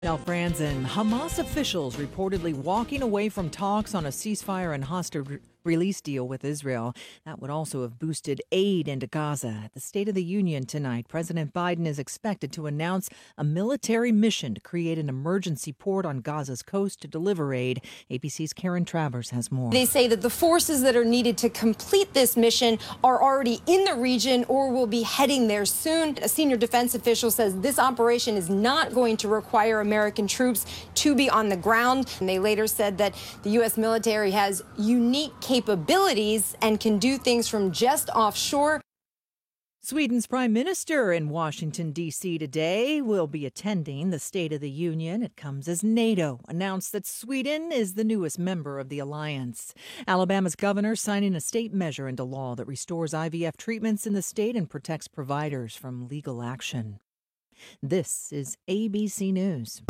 Now, France and Hamas officials reportedly walking away from talks on a ceasefire and hostage release deal with Israel. That would also have boosted aid into Gaza. At the State of the Union tonight, President Biden is expected to announce a military mission to create an emergency port on Gaza's coast to deliver aid. ABC's Karen Travers has more. They say that the forces that are needed to complete this mission are already in the region or will be heading there soon. A senior defense official says this operation is not going to require American troops to be on the ground. And they later said that the U.S. military has unique capabilities and can do things from just offshore. Sweden's Prime Minister in Washington, D.C. today will be attending the State of the Union. It comes as NATO announced that Sweden is the newest member of the alliance. Alabama's governor signing a state measure into law that restores IVF treatments in the state and protects providers from legal action. This is ABC News.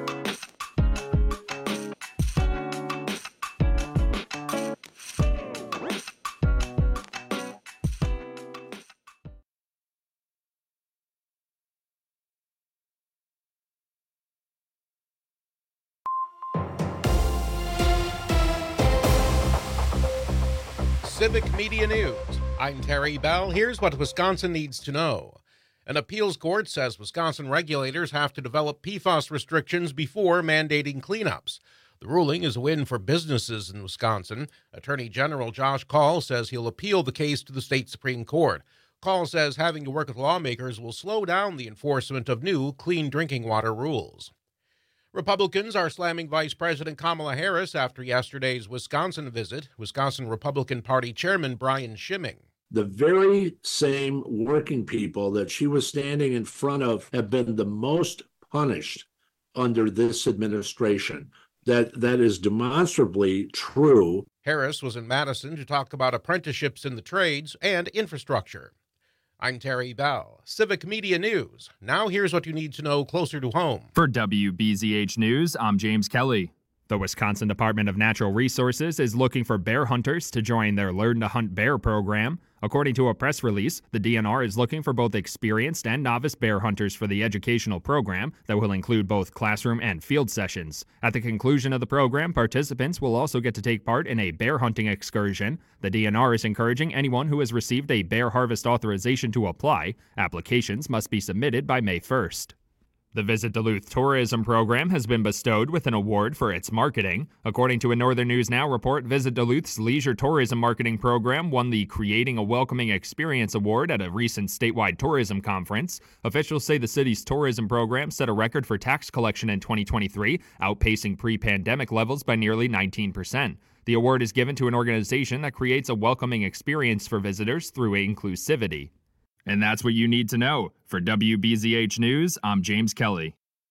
Civic Media News. I'm Terry Bell. Here's what Wisconsin needs to know. An appeals court says Wisconsin regulators have to develop PFAS restrictions before mandating cleanups. The ruling is a win for businesses in Wisconsin. Attorney General Josh Kaul says he'll appeal the case to the state Supreme Court. Kaul says having to work with lawmakers will slow down the enforcement of new clean drinking water rules. Republicans are slamming Vice President Kamala Harris after yesterday's Wisconsin visit. Wisconsin Republican Party Chairman Brian Schimming. The very same working people that she was standing in front of have been the most punished under this administration. That is demonstrably true. Harris was in Madison to talk about apprenticeships in the trades and infrastructure. I'm Terry Bell, Civic Media News. Now here's what you need to know closer to home. For WBZH News, I'm James Kelly. The Wisconsin Department of Natural Resources is looking for bear hunters to join their Learn to Hunt Bear program. According to a press release, the DNR is looking for both experienced and novice bear hunters for the educational program that will include both classroom and field sessions. At the conclusion of the program, participants will also get to take part in a bear hunting excursion. The DNR is encouraging anyone who has received a bear harvest authorization to apply. Applications must be submitted by May 1st. The Visit Duluth tourism program has been bestowed with an award for its marketing. According to a Northern News Now report, Visit Duluth's leisure tourism marketing program won the Creating a Welcoming Experience Award at a recent statewide tourism conference. Officials say the city's tourism program set a record for tax collection in 2023, outpacing pre-pandemic levels by nearly 19%. The award is given to an organization that creates a welcoming experience for visitors through inclusivity. And that's what you need to know. For WBZH News, I'm James Kelly.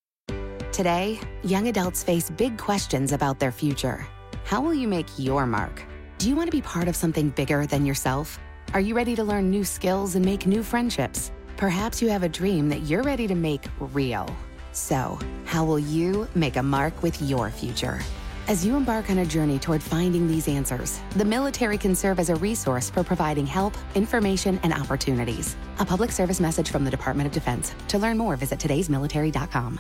Today, young adults face big questions about their future. How will you make your mark? Do you want to be part of something bigger than yourself? Are you ready to learn new skills and make new friendships? Perhaps you have a dream that you're ready to make real. So, how will you make a mark with your future? As you embark on a journey toward finding these answers, the military can serve as a resource for providing help, information, and opportunities. A public service message from the Department of Defense. To learn more, visit todaysmilitary.com.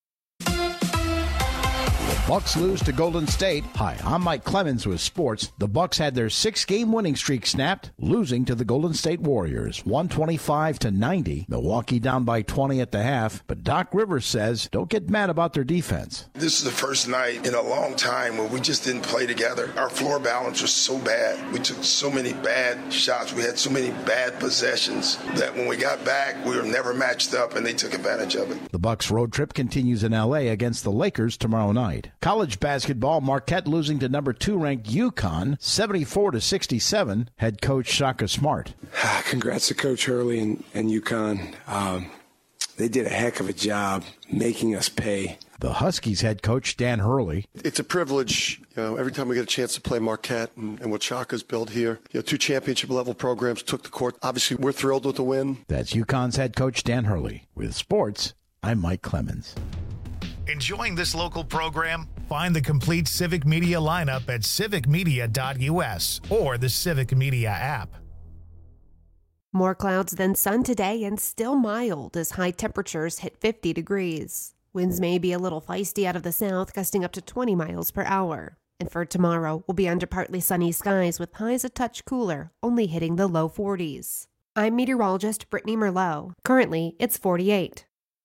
Bucks lose to Golden State. Hi, I'm Mike Clemens with sports. The Bucks had their 6-game winning streak snapped, losing to the Golden State Warriors, 125-90. Milwaukee down by 20 at the half, but Doc Rivers says don't get mad about their defense. This is the first night in a long time where we just didn't play together. Our floor balance was so bad. We took so many bad shots. We had so many bad possessions that when we got back, we were never matched up, and they took advantage of it. The Bucks road trip continues in L.A. against the Lakers tomorrow night. College basketball, Marquette losing to number 2 ranked UConn, 74-67. Head coach Shaka Smart. Congrats to Coach Hurley and UConn. They did a heck of a job making us pay. The Huskies head coach Dan Hurley. It's a privilege, every time we get a chance to play Marquette and what Shaka's built here. 2 championship-level programs took the court. Obviously, we're thrilled with the win. That's UConn's head coach Dan Hurley. With sports, I'm Mike Clemens. Enjoying this local program? Find the complete Civic Media lineup at civicmedia.us or the Civic Media app. More clouds than sun today and still mild as high temperatures hit 50 degrees. Winds may be a little feisty out of the south, gusting up to 20 miles per hour. And for tomorrow, we'll be under partly sunny skies with highs a touch cooler, only hitting the low 40s. I'm meteorologist Brittany Merlot. Currently, it's 48.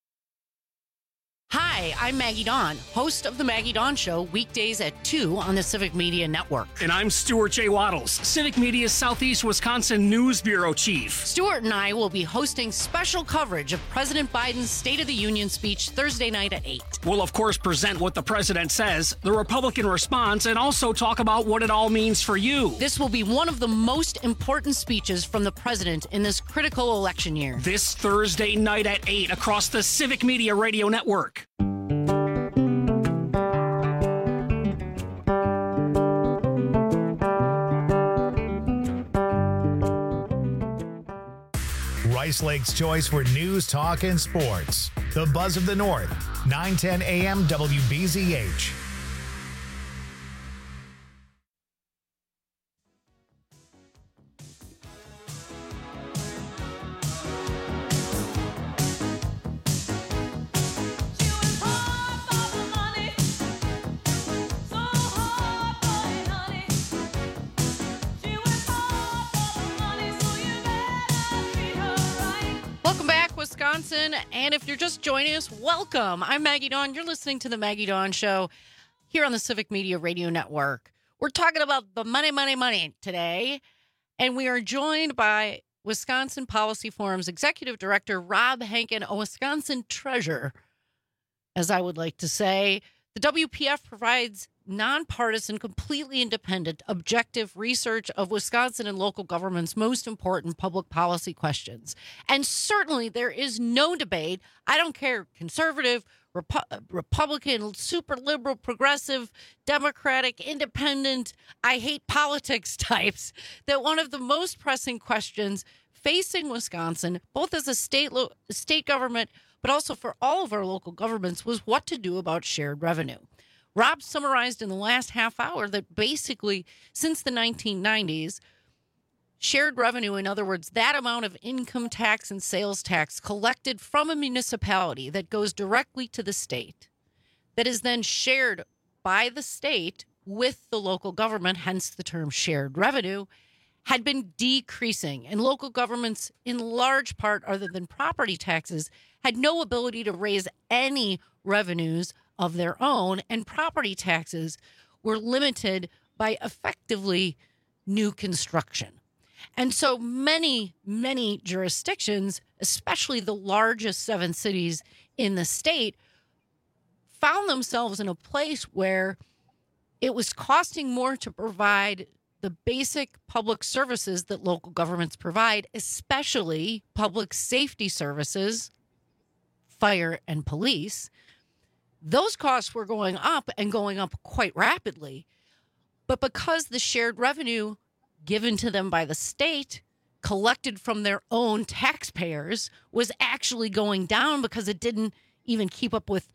Hi, I'm Maggie Dawn, host of The Maggie Dawn Show, weekdays at 2 on the Civic Media Network. And I'm Stuart J. Waddles, Civic Media's Southeast Wisconsin News Bureau Chief. Stuart and I will be hosting special coverage of President Biden's State of the Union speech Thursday night at 8. We'll, of course, present what the president says, the Republican response, and also talk about what it all means for you. This will be one of the most important speeches from the president in this critical election year. This Thursday night at 8 across the Civic Media Radio Network. Rice Lake's choice for news, talk, and sports. The Buzz of the North, 910 AM WBZH. Wisconsin, and if you're just joining us, welcome. I'm Maggie Dawn. You're listening to the Maggie Dawn Show here on the Civic Media Radio Network. We're talking about the money today, and we are joined by Wisconsin Policy Forum's Executive Director, Rob Henkin, a Wisconsin treasure, as I would like to say. The WPF provides nonpartisan, completely independent, objective research of Wisconsin and local government's most important public policy questions. And certainly there is no debate. I don't care, conservative, Republican, super liberal, progressive, Democratic, independent, I hate politics types, that one of the most pressing questions facing Wisconsin, both as a state government, but also for all of our local governments, was what to do about shared revenue. Rob summarized in the last half hour that basically since the 1990s, shared revenue, in other words, that amount of income tax and sales tax collected from a municipality that goes directly to the state, that is then shared by the state with the local government, hence the term shared revenue, had been decreasing. And local governments, in large part, other than property taxes, had no ability to raise any revenues of their own, and property taxes were limited by effectively new construction. And so many jurisdictions, especially the largest 7 cities in the state, found themselves in a place where it was costing more to provide the basic public services that local governments provide, especially public safety services, fire and police. Those costs were going up and going up quite rapidly. But because the shared revenue given to them by the state, collected from their own taxpayers, was actually going down because it didn't even keep up with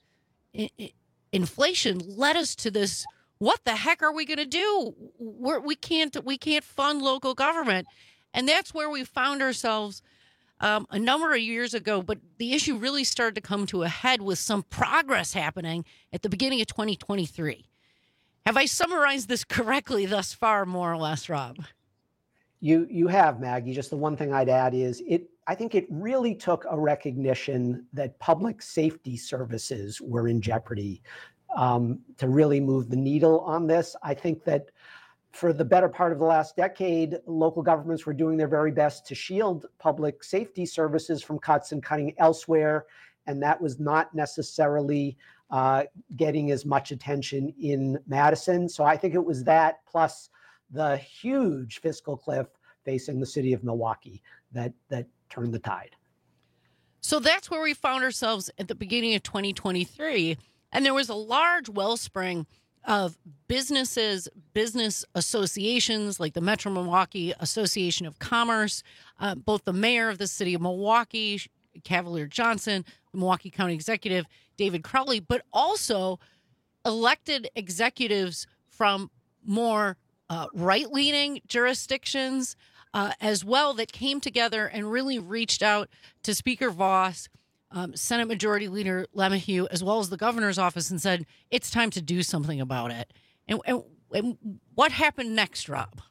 inflation, led us to this, what the heck are we going to do? We can't fund local government. And that's where we found ourselves a number of years ago, but the issue really started to come to a head with some progress happening at the beginning of 2023. Have I summarized this correctly thus far, more or less, Rob? You have, Maggie. Just the one thing I'd add is I think it really took a recognition that public safety services were in jeopardy to really move the needle on this. I think that for the better part of the last decade, local governments were doing their very best to shield public safety services from cuts and cutting elsewhere, and that was not necessarily getting as much attention in Madison. So I think it was that plus the huge fiscal cliff facing the city of Milwaukee that turned the tide. So that's where we found ourselves at the beginning of 2023, and there was a large wellspring of businesses, business associations like the Metro Milwaukee Association of Commerce, both the mayor of the city of Milwaukee, Cavalier Johnson, the Milwaukee County Executive, David Crowley, but also elected executives from more right-leaning jurisdictions as well that came together and really reached out to Speaker Vos Senate Majority Leader LeMahieu, as well as the governor's office, and said, it's time to do something about it. And what happened next, Rob?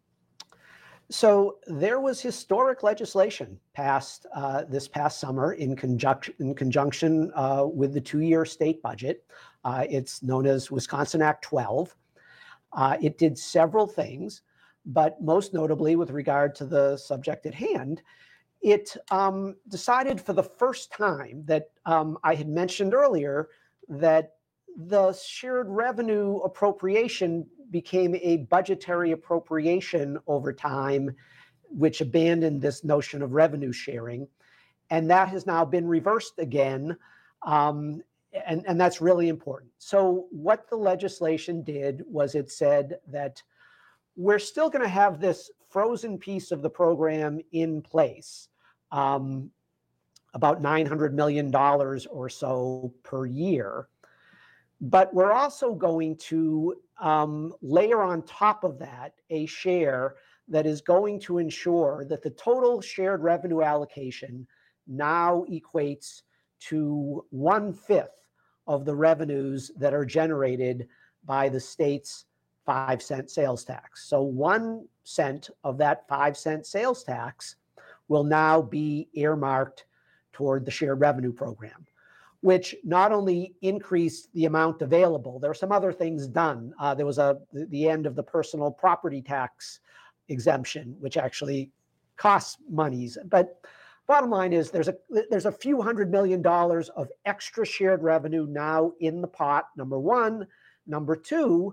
So there was historic legislation passed this past summer in conjunction with the two-year state budget. It's known as Wisconsin Act 12. It did several things, but most notably with regard to the subject at hand, it decided for the first time that I had mentioned earlier that the shared revenue appropriation became a budgetary appropriation over time, which abandoned this notion of revenue sharing. And that has now been reversed again. And that's really important. So what the legislation did was it said that we're still going to have this frozen piece of the program in place, about $900 million or so per year. But we're also going to layer on top of that a share that is going to ensure that the total shared revenue allocation now equates to 1/5 of the revenues that are generated by the state's 5-cent sales tax. So 1 cent of that 5-cent sales tax will now be earmarked toward the shared revenue program, which not only increased the amount available, there are some other things done. There was the end of the personal property tax exemption, which actually costs monies. But bottom line is there's a few $100 million of extra shared revenue now in the pot, number one. Number two,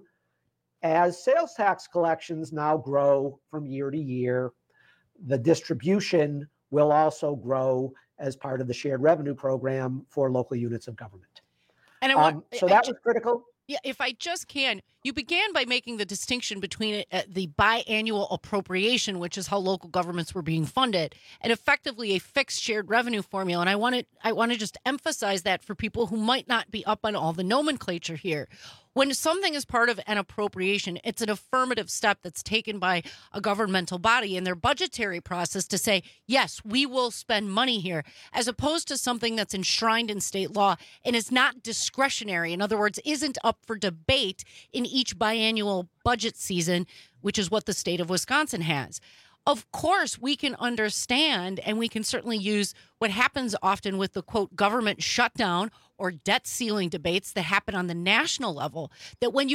as sales tax collections now grow from year to year, the distribution will also grow as part of the shared revenue program for local units of government. And so that was critical. Yeah, if I just can, you began by making the distinction between the biannual appropriation, which is how local governments were being funded, and effectively a fixed shared revenue formula. And I want to just emphasize that for people who might not be up on all the nomenclature here. When something is part of an appropriation, it's an affirmative step that's taken by a governmental body in their budgetary process to say, yes, we will spend money here, as opposed to something that's enshrined in state law and is not discretionary. In other words, isn't up for debate in each biannual budget season, which is what the state of Wisconsin has. Of course, we can understand, and we can certainly use what happens often with the, quote, government shutdown or debt ceiling debates that happen on the national level, that when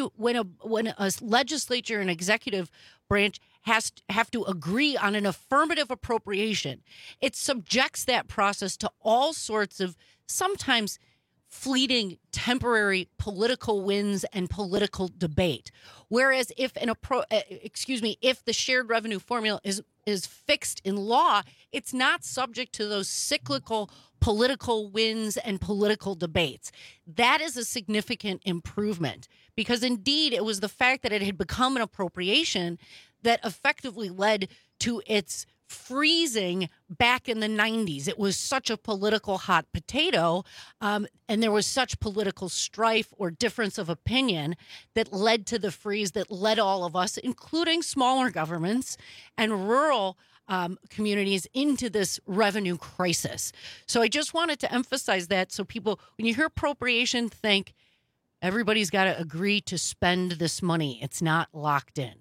a legislature and executive branch have to agree on an affirmative appropriation, it subjects that process to all sorts of sometimes fleeting temporary political wins and political debate. Whereas if if the shared revenue formula is fixed in law, it's not subject to those cyclical political wins and political debates. That is a significant improvement, because indeed it was the fact that it had become an appropriation that effectively led to its freezing back in the 90s. It was such a political hot potato, and there was such political strife or difference of opinion that led to the freeze, that led all of us, including smaller governments and rural communities, into this revenue crisis. So I just wanted to emphasize that, so people, when you hear appropriation, think everybody's got to agree to spend this money. It's not locked in.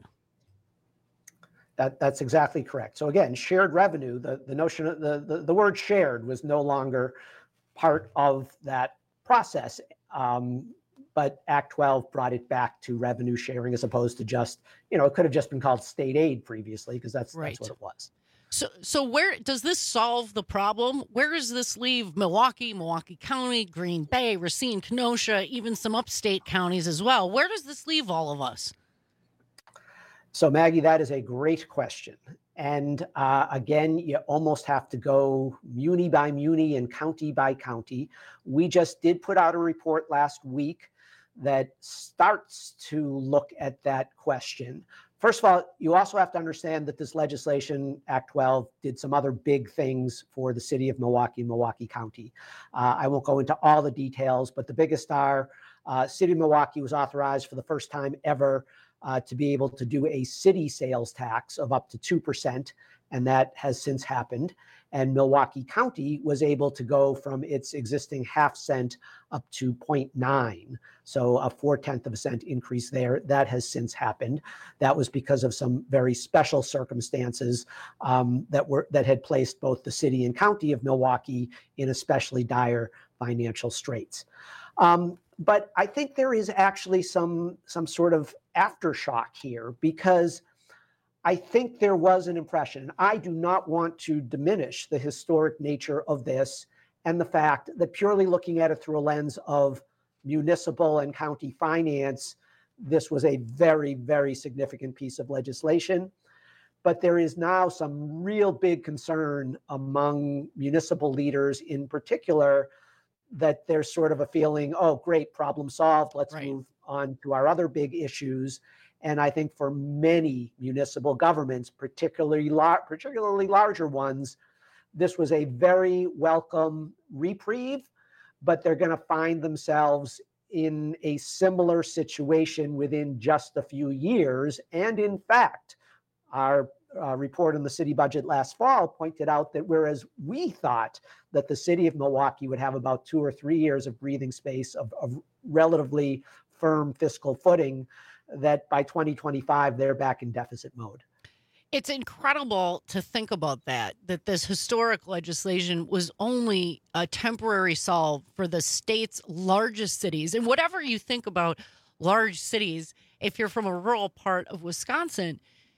That's exactly correct. So again, shared revenue, the notion of the word shared was no longer part of that process. But Act 12 brought it back to revenue sharing, as opposed to just, it could have just been called state aid previously, because that's what it was. So where does this solve the problem? Where does this leave Milwaukee, Milwaukee County, Green Bay, Racine, Kenosha, even some upstate counties as well? Where does this leave all of us? So, Maggie, that is a great question. And again, you almost have to go muni by muni and county by county. We just did put out a report last week that starts to look at that question. First of all, you also have to understand that this legislation, Act 12, did some other big things for the city of Milwaukee and Milwaukee County. I won't go into all the details, but the biggest are City of Milwaukee was authorized for the first time ever to be able to do a city sales tax of up to 2%, and that has since happened. And Milwaukee County was able to go from its existing half cent up to 0.9. So a 0.4 cent increase there. That has since happened. That was because of some very special circumstances that had placed both the city and county of Milwaukee in especially dire financial straits. But I think there is actually some sort of aftershock here, because I think there was an impression. I do not want to diminish the historic nature of this and the fact that purely looking at it through a lens of municipal and county finance, this was a very, very significant piece of legislation. But there is now some real big concern among municipal leaders in particular that there's sort of a feeling, oh, great, problem solved. Let's move on to our other big issues. And I think for many municipal governments, particularly larger ones, this was a very welcome reprieve, but they're going to find themselves in a similar situation within just a few years. And in fact, our report on the city budget last fall pointed out that whereas we thought that the city of Milwaukee would have about 2 or 3 years of breathing space of relatively firm fiscal footing, that by 2025, they're back in deficit mode. It's incredible to think about that this historic legislation was only a temporary solve for the state's largest cities. And whatever you think about large cities, if you're from a rural part of Wisconsin,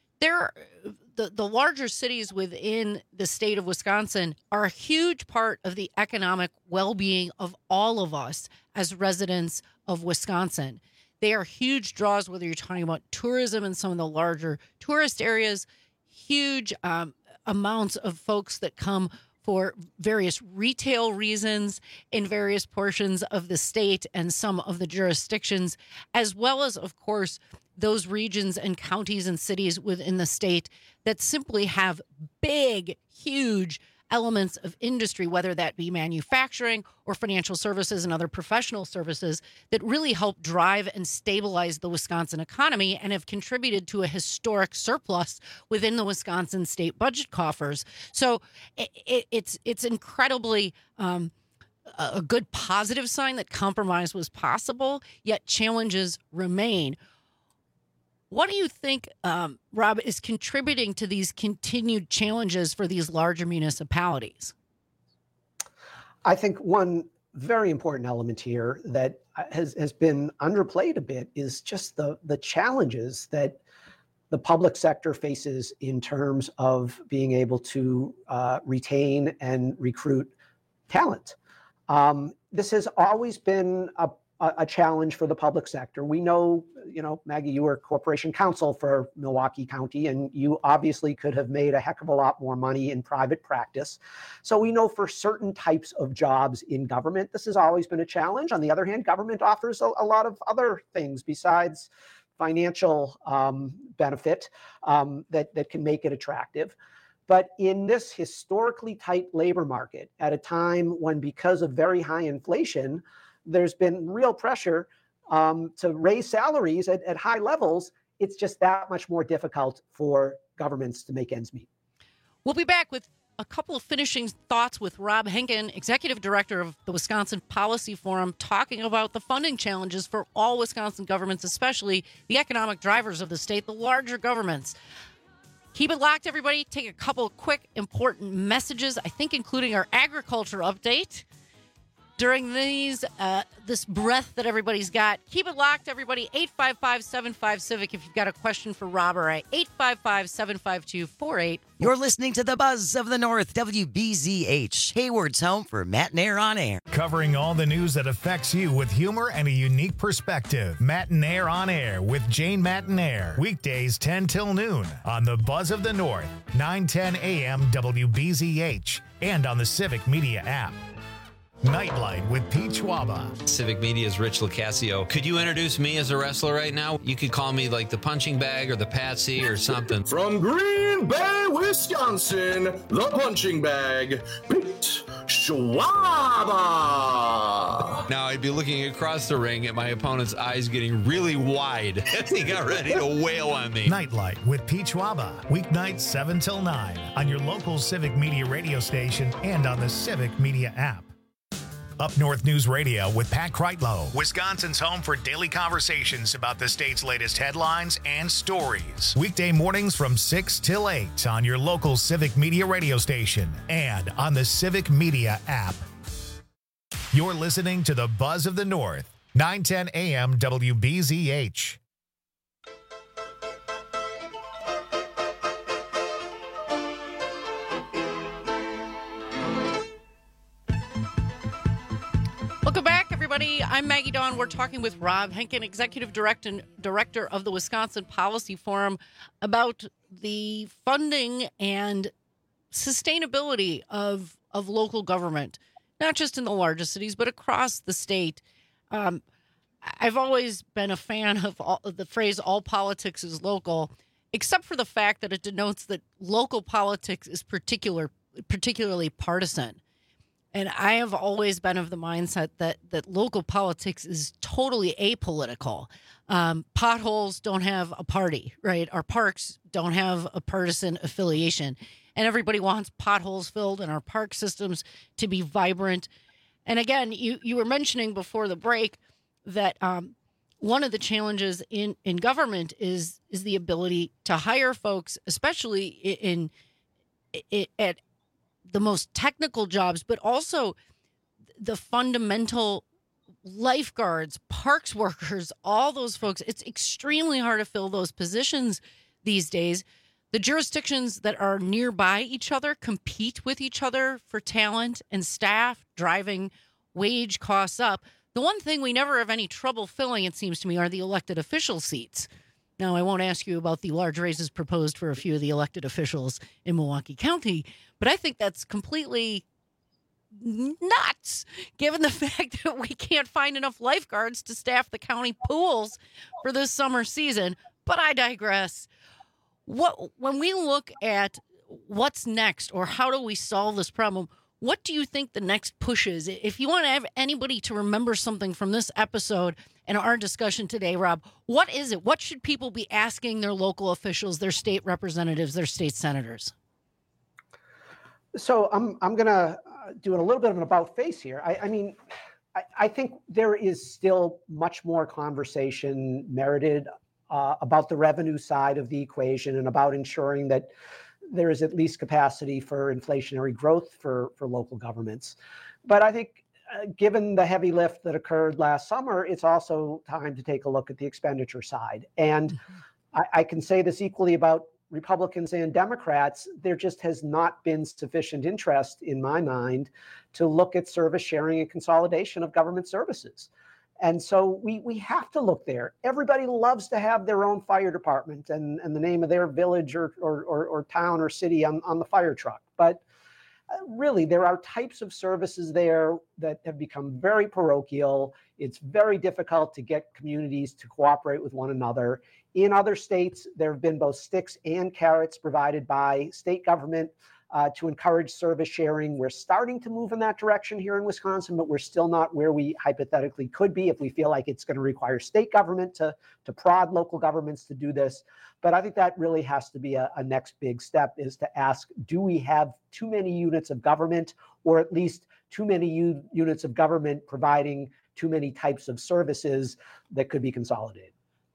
the larger cities within the state of Wisconsin are a huge part of the economic well-being of all of us as residents of Wisconsin. They are huge draws, whether you're talking about tourism in some of the larger tourist areas, huge amounts of folks that come for various retail reasons in various portions of the state and some of the jurisdictions, as well as, of course, those regions and counties and cities within the state that simply have big, huge elements of industry, whether that be manufacturing or financial services and other professional services that really help drive and stabilize the Wisconsin economy and have contributed to a historic surplus within the Wisconsin state budget coffers. So it's incredibly a good positive sign that compromise was possible, yet challenges remain. What do you think, Rob, is contributing to these continued challenges for these larger municipalities? I think one very important element here that has been underplayed a bit is just the challenges that the public sector faces in terms of being able to retain and recruit talent. This has always been a challenge for the public sector. We know, Maggie, you were corporation counsel for Milwaukee County, and you obviously could have made a heck of a lot more money in private practice. So we know for certain types of jobs in government, this has always been a challenge. On the other hand, government offers a lot of other things besides financial benefit that can make it attractive. But in this historically tight labor market, at a time when, because of very high inflation, there's been real pressure to raise salaries at high levels, it's just that much more difficult for governments to make ends meet. We'll be back with a couple of finishing thoughts with Rob Henkin, Executive Director of the Wisconsin Policy Forum, talking about the funding challenges for all Wisconsin governments, especially the economic drivers of the state, the larger governments. Keep it locked, everybody. Take a couple of quick, important messages, I think including our agriculture update. During this breath that everybody's got. Keep it locked, everybody. 855-75-CIVIC if you've got a question for Rob or I. 855-752-48. You're listening to the Buzz of the North, WBZH, Hayward's home for Matt and Air on Air. Covering all the news that affects you with humor and a unique perspective. Matt and Air on Air with Jane Mattinair. Weekdays 10 till noon on the Buzz of the North, 9:10 a.m. WBZH, and on the Civic Media app. Nightlight with Pete Schwaba. Civic Media's Rich Locascio. Could you introduce me as a wrestler right now? You could call me like the punching bag or the Patsy or something. From Green Bay, Wisconsin, the punching bag, Pete Schwab. Now I'd be looking across the ring at my opponent's eyes getting really wide as he got ready to wail on me. Nightlight with Pete Schwaba, weeknights 7 till 9 on your local Civic Media radio station and on the Civic Media app. Up North News Radio with Pat Kreitlow, Wisconsin's home for daily conversations about the state's latest headlines and stories. Weekday mornings from 6 till 8 on your local Civic Media radio station and on the Civic Media app. You're listening to the Buzz of the North, 910 AM WBZH. Welcome back, everybody. I'm Maggie Dawn. We're talking with Rob Henkin, Executive Director of the Wisconsin Policy Forum, about the funding and sustainability of local government, not just in the largest cities, but across the state. I've always been a fan of the phrase, all politics is local, except for the fact that it denotes that local politics is particularly partisan. And I have always been of the mindset that local politics is totally apolitical. Potholes don't have a party, right? Our parks don't have a partisan affiliation. And everybody wants potholes filled and our park systems to be vibrant. And again, you were mentioning before the break that one of the challenges in government is the ability to hire folks, especially at the most technical jobs, but also the fundamental lifeguards, parks workers, all those folks. It's extremely hard to fill those positions these days. The jurisdictions that are nearby each other compete with each other for talent and staff, driving wage costs up. The one thing we never have any trouble filling, it seems to me, are the elected official seats. Now, I won't ask you about the large races proposed for a few of the elected officials in Milwaukee County, but I think that's completely nuts, given the fact that we can't find enough lifeguards to staff the county pools for this summer season. But I digress. When we look at what's next, or how do we solve this problem, what do you think the next push is? If you want to have anybody to remember something from this episode and our discussion today, Rob, what is it? What should people be asking their local officials, their state representatives, their state senators? So I'm going to do a little bit of an about face here. I think there is still much more conversation merited about the revenue side of the equation and about ensuring that there is at least capacity for inflationary growth for local governments. But I think given the heavy lift that occurred last summer, it's also time to take a look at the expenditure side. And I can say this equally about Republicans and Democrats. There just has not been sufficient interest, in my mind, to look at service sharing and consolidation of government services. And so we have to look there. Everybody loves to have their own fire department and the name of their village or town or city on the fire truck. But really, there are types of services there that have become very parochial. It's very difficult to get communities to cooperate with one another. In other states, there have been both sticks and carrots provided by state government to encourage service sharing. We're starting to move in that direction here in Wisconsin, but we're still not where we hypothetically could be if we feel like it's going to require state government to prod local governments to do this. But I think that really has to be a next big step, is to ask, do we have too many units of government, or at least too many units of government providing too many types of services that could be consolidated?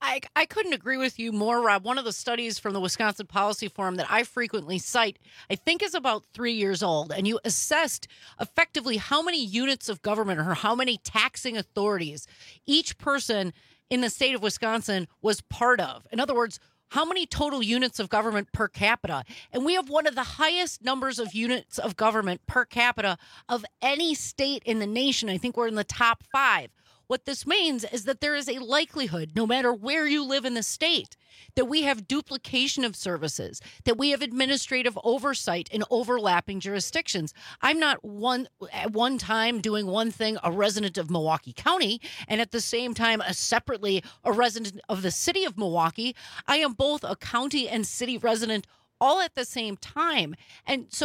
I couldn't agree with you more, Rob. One of the studies from the Wisconsin Policy Forum that I frequently cite, I think is about 3 years old, and you assessed effectively how many units of government or how many taxing authorities each person in the state of Wisconsin was part of. In other words, how many total units of government per capita? And we have one of the highest numbers of units of government per capita of any state in the nation. I think we're in the top 5. What this means is that there is a likelihood, no matter where you live in the state, that we have duplication of services, that we have administrative oversight in overlapping jurisdictions. I'm not at one time doing one thing, a resident of Milwaukee County, and at the same time, separately, a resident of the city of Milwaukee. I am both a county and city resident all at the same time. And so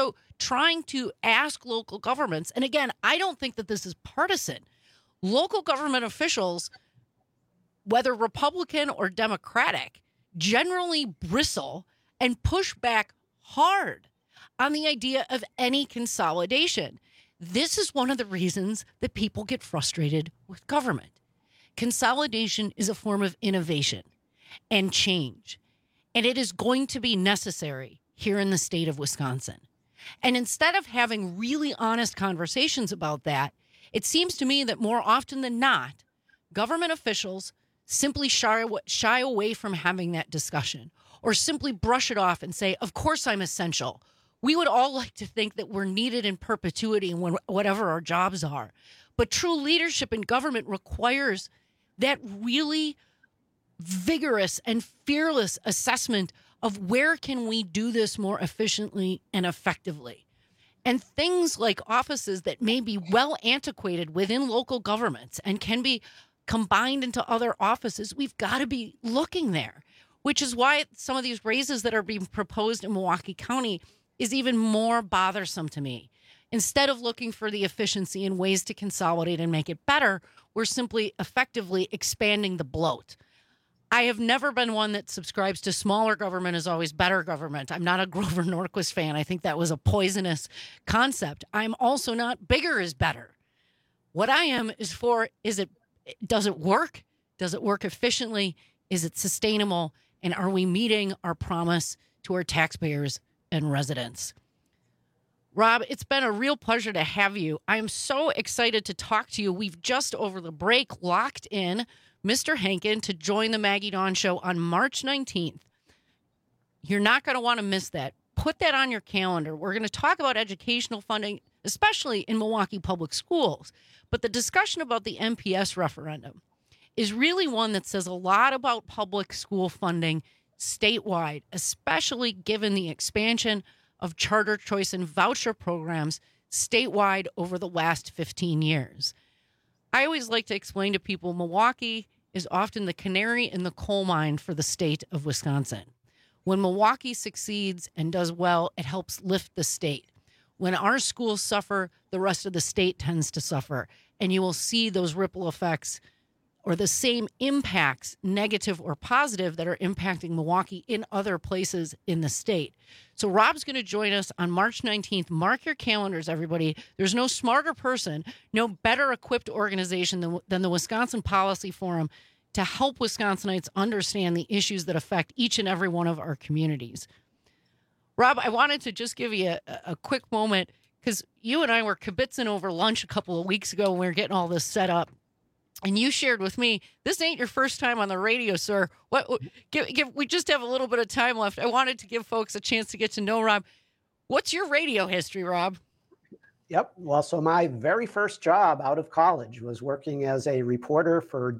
trying to ask local governments, and again, I don't think that this is partisan. Local government officials, whether Republican or Democratic, generally bristle and push back hard on the idea of any consolidation. This is one of the reasons that people get frustrated with government. Consolidation is a form of innovation and change, and it is going to be necessary here in the state of Wisconsin. And instead of having really honest conversations about that, it seems to me that more often than not, government officials simply shy away from having that discussion, or simply brush it off and say, of course I'm essential. We would all like to think that we're needed in perpetuity when whatever our jobs are. But true leadership in government requires that really vigorous and fearless assessment of where can we do this more efficiently and effectively. And things like offices that may be well antiquated within local governments and can be combined into other offices, we've got to be looking there, which is why some of these raises that are being proposed in Milwaukee County is even more bothersome to me. Instead of looking for the efficiency and ways to consolidate and make it better, we're simply effectively expanding the bloat. I have never been one that subscribes to smaller government is always better government. I'm not a Grover Norquist fan. I think that was a poisonous concept. I'm also not bigger is better. What I am is for, does it work? Does it work efficiently? Is it sustainable? And are we meeting our promise to our taxpayers and residents? Rob, it's been a real pleasure to have you. I'm so excited to talk to you. We've just over the break locked in Mr. Henkin to join the Maggie Dawn Show on March 19th. You're not going to want to miss that. Put that on your calendar. We're going to talk about educational funding, especially in Milwaukee Public Schools. But the discussion about the MPS referendum is really one that says a lot about public school funding statewide, especially given the expansion of charter choice and voucher programs statewide over the last 15 years. I always like to explain to people Milwaukee is often the canary in the coal mine for the state of Wisconsin. When Milwaukee succeeds and does well, it helps lift the state. When our schools suffer, the rest of the state tends to suffer. And you will see those ripple effects or the same impacts, negative or positive, that are impacting Milwaukee in other places in the state. So Rob's going to join us on March 19th. Mark your calendars, everybody. There's no smarter person, no better equipped organization than the Wisconsin Policy Forum to help Wisconsinites understand the issues that affect each and every one of our communities. Rob, I wanted to just give you a quick moment because you and I were kibitzing over lunch a couple of weeks ago when we were getting all this set up. And you shared with me, this ain't your first time on the radio, sir. We just have a little bit of time left. I wanted to give folks a chance to get to know Rob. What's your radio history, Rob? Yep. Well, so my very first job out of college was working as a reporter for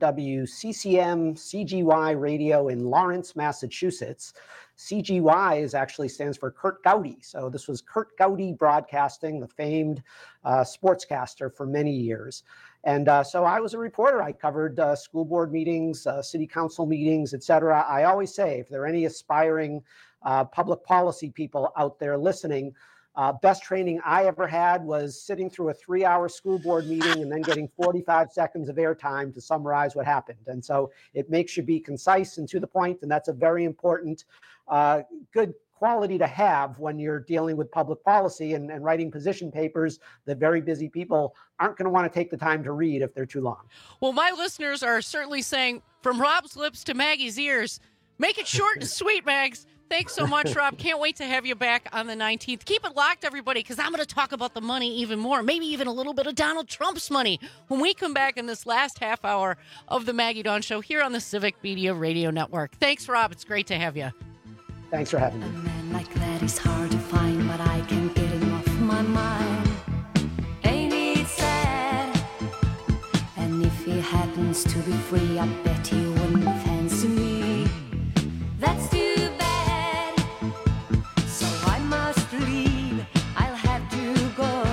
WCCM CGY Radio in Lawrence, Massachusetts. CGY actually stands for Kurt Gowdy. So this was Kurt Gowdy Broadcasting, the famed sportscaster for many years. And so I was a reporter. I covered school board meetings, city council meetings, et cetera. I always say, if there are any aspiring public policy people out there listening, best training I ever had was sitting through a 3-hour school board meeting and then getting 45 seconds of airtime to summarize what happened. And so it makes you be concise and to the point, and that's a very important, good quality to have when you're dealing with public policy and writing position papers that very busy people aren't going to want to take the time to read if they're too long. Well, my listeners are certainly saying, from Rob's lips to Maggie's ears, make it short and sweet, Mags. Thanks so much, Rob. Can't wait to have you back on the 19th. Keep it locked, everybody, because I'm going to talk about the money even more, maybe even a little bit of Donald Trump's money when we come back in this last half hour of the Maggie Dawn Show here on the Civic Media Radio Network. Thanks, Rob. It's great to have you. Thanks for having me. A man like that is hard to find, but I can't get him off my mind. Ain't it sad? And if he happens to be free, I bet he wouldn't fancy me. That's too bad. So I must leave. I'll have to go.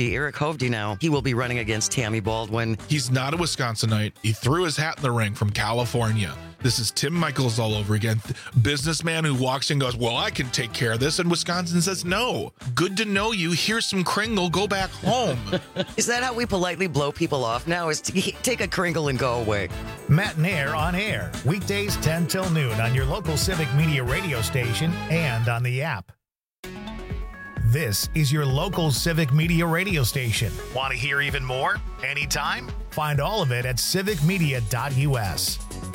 Eric Hovde now. He will be running against Tammy Baldwin. He's not a Wisconsinite. He threw his hat in the ring from California. This is Tim Michaels all over again. Businessman who walks in and goes, well, I can take care of this. And Wisconsin says, no. Good to know you. Here's some Kringle. Go back home. Is that how we politely blow people off now? Is to take a Kringle and go away? Matt and Air on air. Weekdays 10 till noon on your local Civic Media radio station and on the app. This is your local Civic Media radio station. Want to hear even more? Anytime? Find all of it at civicmedia.us.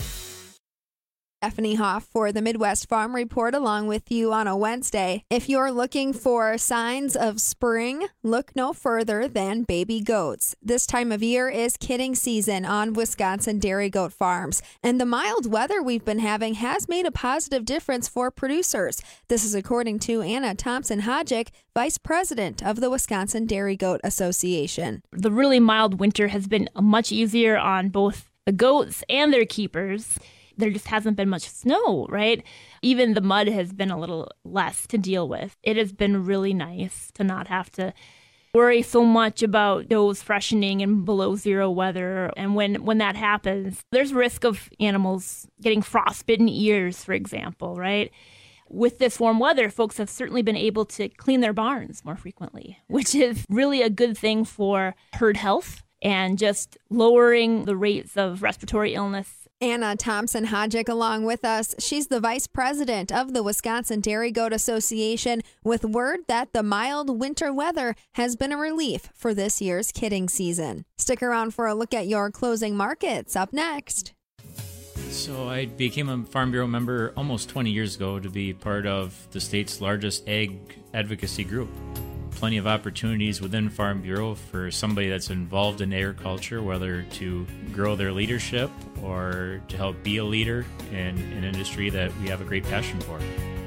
Stephanie Hoff for the Midwest Farm Report along with you on a Wednesday. If you're looking for signs of spring, look no further than baby goats. This time of year is kidding season on Wisconsin dairy goat farms, and the mild weather we've been having has made a positive difference for producers. This is according to Anna Thompson-Hodgick, Vice President of the Wisconsin Dairy Goat Association. The really mild winter has been much easier on both the goats and their keepers. There just hasn't been much snow, right? Even the mud has been a little less to deal with. It has been really nice to not have to worry so much about those freshening and below zero weather. And when that happens, there's risk of animals getting frostbitten ears, for example, right? With this warm weather, folks have certainly been able to clean their barns more frequently, which is really a good thing for herd health and just lowering the rates of respiratory illness. Anna Thompson-Hodgick along with us. She's the vice president of the Wisconsin Dairy Goat Association, with word that the mild winter weather has been a relief for this year's kidding season. Stick around for a look at your closing markets up next. So I became a Farm Bureau member almost 20 years ago to be part of the state's largest ag advocacy group. Plenty of opportunities within Farm Bureau for somebody that's involved in agriculture, whether to grow their leadership or to help be a leader in an industry that we have a great passion for.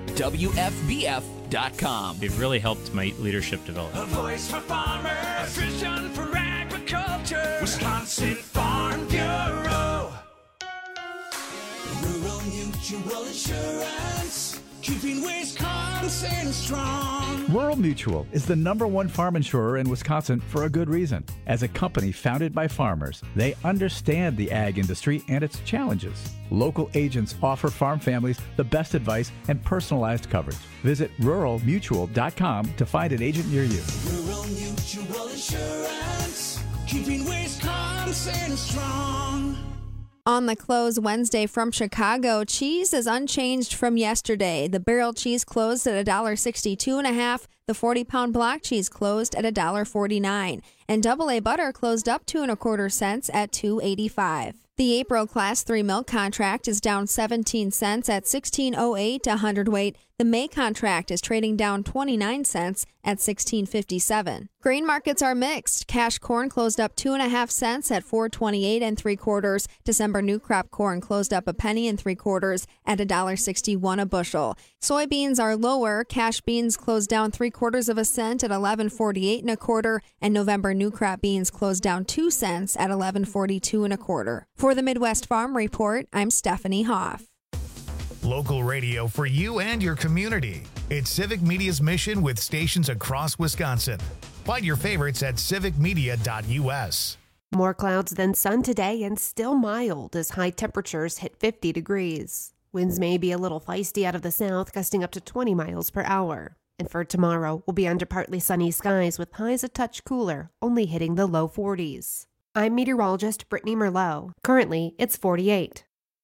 WFBF.com. They've really helped my leadership develop. A voice for farmers, a vision for agriculture. Wisconsin Farm Bureau. Rural Mutual Insurance, keeping Wisconsin strong. Rural Mutual is the #1 farm insurer in Wisconsin for a good reason. As a company founded by farmers, they understand the ag industry and its challenges. Local agents offer farm families the best advice and personalized coverage. Visit ruralmutual.com to find an agent near you. Rural Mutual Insurance, keeping Wisconsin strong. On the close Wednesday from Chicago, cheese is unchanged from yesterday. The barrel cheese closed at $1.62.5. The 40-pound block cheese closed at $1.49. And AA butter closed up 2 1/4 cents at $2.85. The April Class 3 milk contract is down 17 cents at $16.08 a hundredweight. The May contract is trading down 29 cents at $16.57. Grain markets are mixed. Cash corn closed up 2 1/2 cents at $4.28 3/4. December new crop corn closed up 1 3/4 at $1.61 a bushel. Soybeans are lower. Cash beans closed down 3/4 cent at $11.48 1/4, and November new crop beans closed down 2 cents at $11.42 1/4. For the Midwest Farm Report, I'm Stephanie Hoff. Local radio for you and your community. It's Civic Media's mission with stations across Wisconsin. Find your favorites at civicmedia.us. More clouds than sun today and still mild as high temperatures hit 50 degrees. Winds may be a little feisty out of the south, gusting up to 20 miles per hour. And for tomorrow, we'll be under partly sunny skies with highs a touch cooler, only hitting the low 40s. I'm meteorologist Brittany Merlot. Currently, it's 48.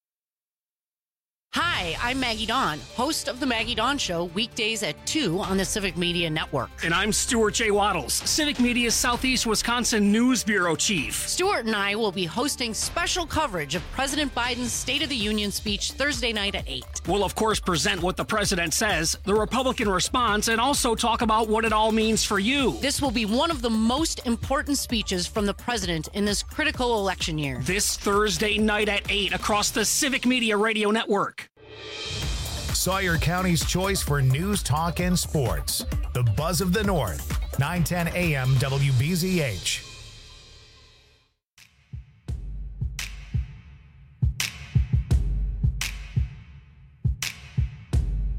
Hi, I'm Maggie Dawn, host of The Maggie Dawn Show, weekdays at 2 on the Civic Media Network. And I'm Stuart J. Waddles, Civic Media's Southeast Wisconsin News Bureau Chief. Stuart and I will be hosting special coverage of President Biden's State of the Union speech Thursday night at 8. We'll, of course, present what the president says, the Republican response, and also talk about what it all means for you. This will be one of the most important speeches from the president in this critical election year. This Thursday night at 8 across the Civic Media Radio Network. Sawyer County's choice for news, talk, and sports. The Buzz of the North, 910 AM WBZH.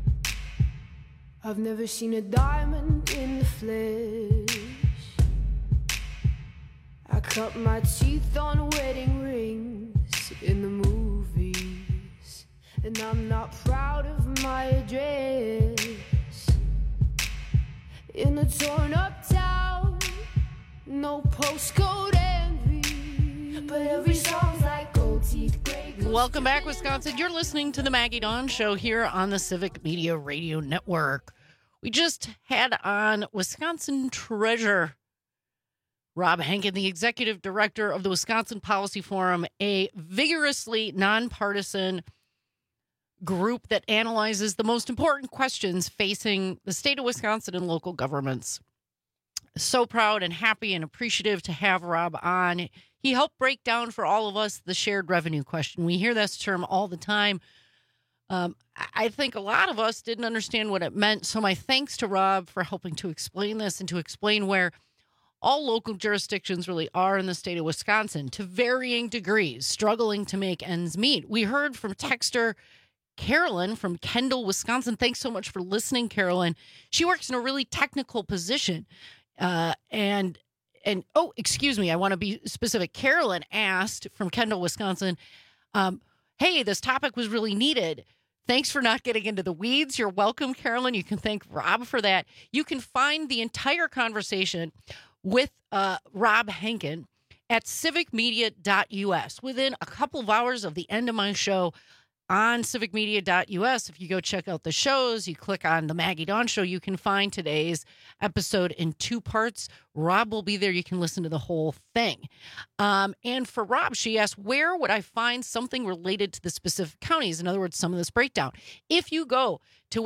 I've never seen a diamond in the flesh. cut my teeth on wedding rings in the movies, and I'm not proud of my address. In a torn up town, no postcode envy, but every song's like gold teeth. Welcome back, Wisconsin. You're listening to the Maggie Dawn Show here on the Civic Media Radio Network. We just had on Wisconsin Treasurer Rob Henkin, the executive director of the Wisconsin Policy Forum, a vigorously nonpartisan group that analyzes the most important questions facing the state of Wisconsin and local governments. So proud and happy and appreciative to have Rob on. He helped break down for all of us the shared revenue question. We hear this term all the time. I think a lot of us didn't understand what it meant. So my thanks to Rob for helping to explain this and to explain where all local jurisdictions really are in the state of Wisconsin to varying degrees, struggling to make ends meet. We heard from texter Carolyn from Kendall, Wisconsin. Thanks so much for listening, Carolyn. She works in a really technical position. And excuse me, I want to be specific. Carolyn asked from Kendall, Wisconsin, hey, this topic was really needed. Thanks for not getting into the weeds. You're welcome, Carolyn. You can thank Rob for that. You can find the entire conversation with Rob Henkin at civicmedia.us. Within a couple of hours of the end of my show on civicmedia.us, if you go check out the shows, you click on the Maggie Dawn Show, you can find today's episode in 2 parts. Rob will be there. You can listen to the whole thing. And for Rob, she asked, where would I find something related to the specific counties? In other words, some of this breakdown. If you go to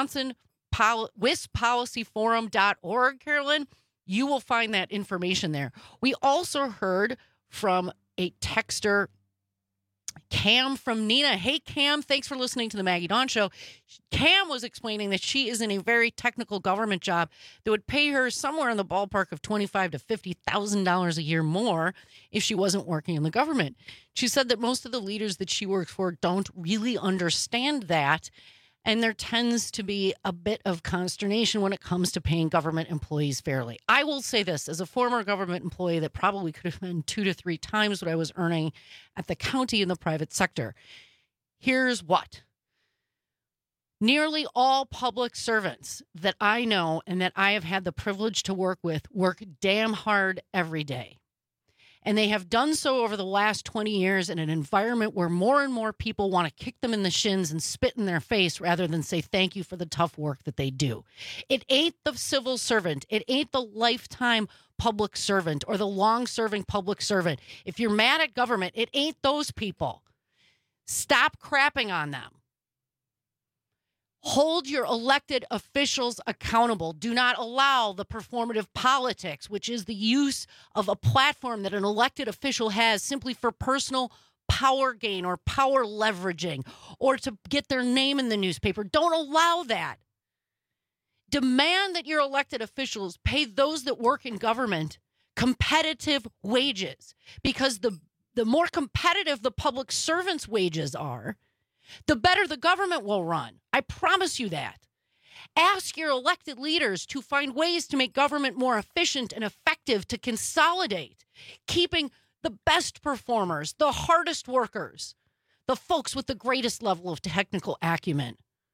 wispolicyforum.org, Carolyn, you will find that information there. We also heard from a texter, Cam from Neenah. Hey, Cam, thanks for listening to the Maggie Dawn Show. Cam was explaining that she is in a very technical government job that would pay her somewhere in the ballpark of $25,000 to $50,000 a year more if she wasn't working in the government. She said that most of the leaders that she works for don't really understand that, and there tends to be a bit of consternation when it comes to paying government employees fairly. I will say this, as a former government employee that probably could have been 2 to 3 times what I was earning at the county in the private sector. Here's what. Nearly all public servants that I know and that I have had the privilege to work with work damn hard every day. And they have done so over the last 20 years in an environment where more and more people want to kick them in the shins and spit in their face rather than say thank you for the tough work that they do. It ain't the civil servant. It ain't the lifetime public servant or the long-serving public servant. If you're mad at government, it ain't those people. Stop crapping on them. Hold your elected officials accountable. Do not allow the performative politics, which is the use of a platform that an elected official has simply for personal power gain or power leveraging or to get their name in the newspaper. Don't allow that. Demand that your elected officials pay those that work in government competitive wages, because the more competitive the public servants' wages are, the better the government will run. I promise you that. Ask your elected leaders to find ways to make government more efficient and effective, to consolidate, keeping the best performers, the hardest workers, the folks with the greatest level of technical acumen.